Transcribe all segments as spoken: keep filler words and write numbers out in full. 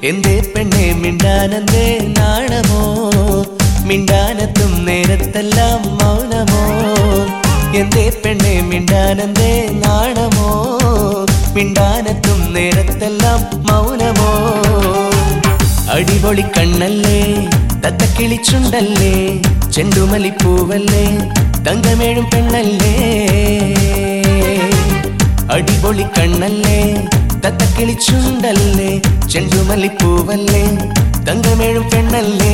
എന്തേ പെണ്ണെ മിണ്ടാനെന്തേ നാണമോ? മിണ്ടാനെത്തും നേരത്തെല്ലാം മൗനമോ? എന്തേ പെണ്ണെ മിണ്ടാനെന്തേ നാണമോ? മിണ്ടാനെത്തും നേരത്തെല്ലാം മൗനമോ? അടിപൊളി കണ്ണല്ലേ, തത്തക്കിളിച്ചുണ്ടല്ലേ, ചെണ്ടുമല്ലിപ്പൂവല്ലേ, തങ്കമേഴും പെണ്ണല്ലേ. അടിപൊളി കണ്ണല്ലേ, തത്തക്കിളിച്ചുണ്ടല്ലേ, ചെണ്ടുമല്ലിപ്പൂവല്ലേ, തങ്കമേഴും പെണ്ണല്ലേ.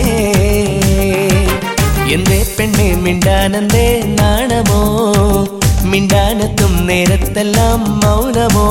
എന്തേ പെണ്ണെ മിണ്ടാനെന്തേ നാണമോ? മിണ്ടാനെത്തും നേരത്തെല്ലാം മൗനമോ?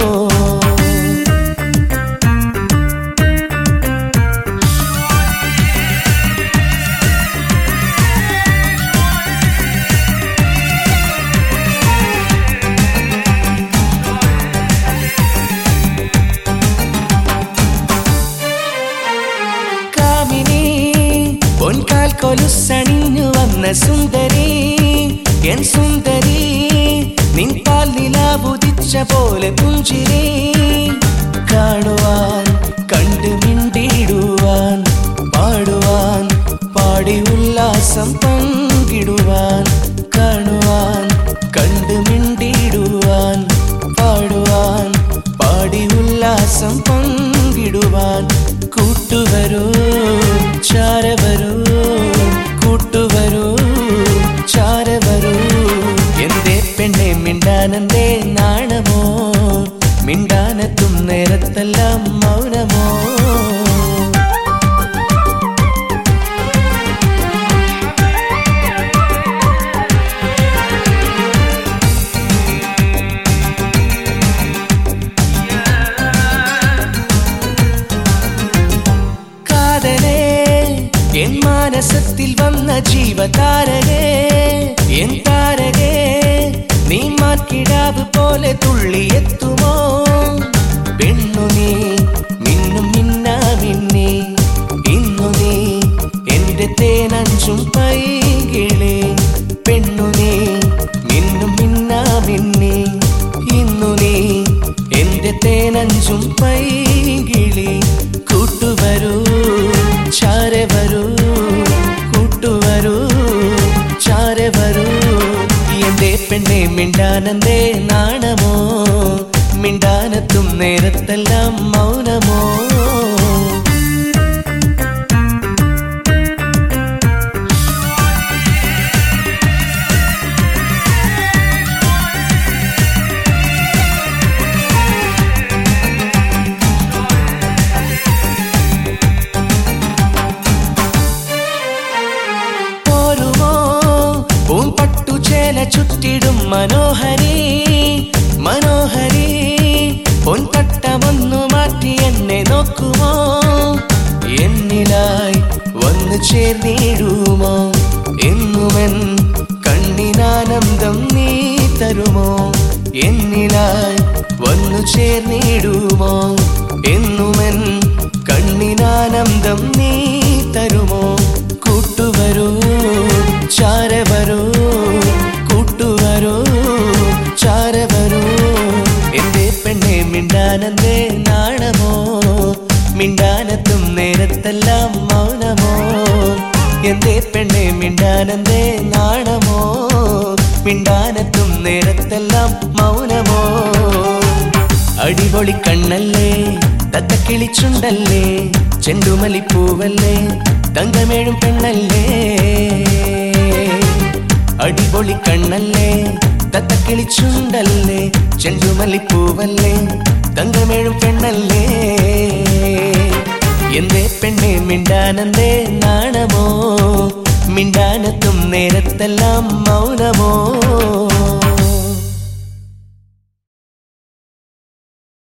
പൊൻകാൽ കൊലുസണിഞ്ഞു വന്ന സുന്ദരി, എൻ സുന്ദരി, നിൻ പാൽ നിലാവുദിച്ച പോലെ പുഞ്ചിരി. കാണുവാൻ കണ്ടു മിണ്ടിടുവാൻ, പാടുവാൻ പാടി ഉല്ലാസം പങ്കിടുവാൻ. കാണുവാൻ കണ്ടു മിണ്ടിടുവാൻ, പാടുവാൻ പാടി ഉല്ലാസം പങ്കിടുവാൻ. കൂട്ടുവരൂ ചാരവരൂ, കൂട്ടുവരൂ ചാരവരൂ. എന്തേ പെണ്ണെ മിണ്ടാനെന്തേ നാണമോ? മിണ്ടാനെത്തും നേരത്തെല്ലാം മൗനമോ? എൻ മാനസത്തിൽ വന്ന ജീവതാരകേ, എൻ താരകേ, നീ മാക്കിടാവ് പോലെ തുള്ളിയെത്തുമോ? പെണ്ണു നീ മിന്നും മിന്നാ മിന്നി, ഇന്നു നീ എന്റെ തേനഞ്ചും പൈകിളി. പെണ്ണു നീ മിന്നും മിന്നാ മിന്നി, ഇന്നു നീ എന്റെ തേനഞ്ചും പൈകിളി. കൂട്ടുവരൂ ചാരവരൂ, കൂട്ടുവരൂ ചാരവരൂ. എന്തേ പെണ്ണെ മിണ്ടാനെന്തേ നാണമോ? മിണ്ടാനെത്തും നേരത്തെല്ലാം മൗനമോ? പട്ടുചേല ചുറ്റിടും മനോഹരി, മനോഹരി, പൊൻപട്ടമൊന്നു മാറ്റി എന്നെ നോക്കുമോ? എന്നിലായി വന്നു ചേർന്നിടുമോ? എന്നുമെൻ കണ്ണിനാനന്ദം നീ തരുമോ? എന്നിലായി വന്നു ചേർന്നിടുമോ? എന്നുമെൻ കണ്ണിനാനന്ദം നീ തരുമോ? കൂട്ടുവരൂ ചാരവരൂ, കൂട്ടുവരൂ ചാരവരൂ. എന്തേ പെണ്ണെ മിണ്ടാനെന്തേ നാണമോ? മിണ്ടാനെത്തും നേരത്തെല്ലാം മൗനമോ? എന്തേ പെണ്ണെ മിണ്ടാനെന്തേ നാണമോ? മിണ്ടാനെത്തും നേരത്തെല്ലാം മൗനമോ? അടിപൊളി കണ്ണല്ലേ, തത്തക്കിളിച്ചുണ്ടല്ലേ, ചെണ്ടുമല്ലിപ്പൂവല്ലേ, തങ്കമേഴും പെണ്ണല്ലേ. അടിപൊളി കണ്ണല്ലേ, തത്തക്കിളിച്ചുണ്ടല്ലേ, ചെണ്ടുമല്ലിപ്പൂവല്ലേ, തങ്കമേഴും പെണ്ണല്ലേ. എന്തേ പെണ്ണെ മിണ്ടാനെന്തേ നാണമോ? മിണ്ടാനെത്തും നേരത്തെല്ലാം മൗനമോ?